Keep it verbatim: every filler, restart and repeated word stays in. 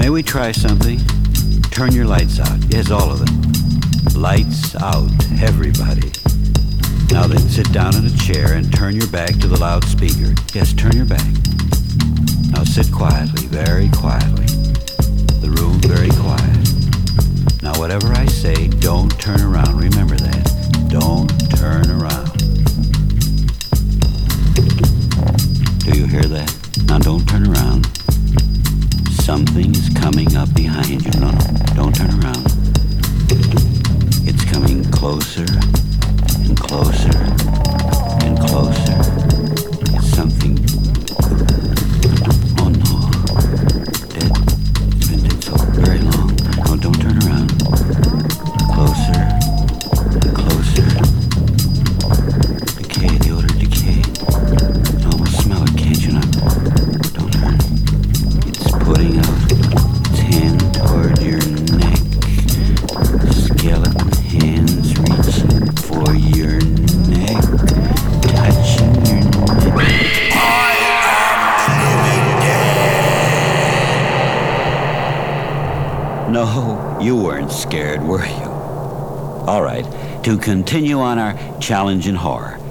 May we try something? Turn your lights out. Yes, all of them. Lights out, everybody. Now then, sit down in a chair and turn your back to the loudspeaker. Yes, turn your back. Now sit quietly, very quietly. The room very quiet. Now whatever I say, don't turn around. Remember that. Don't turn around. Do you hear that? Now don't turn around. Something's coming up behind you. No, no, don't turn around. It's coming closer and closer and closer. It's something. Oh no. Dead. It's been dead so very long. No, don't turn around. Closer and closer. Decay, the odor decay. You can almost smell it, can't you? Now, don't turn. It's putting out its hand toward your neck. Skeleton hands reaching for your neck, touching your neck. I am the living dead. No, you weren't scared, were you? All right, to continue on our challenge in horror.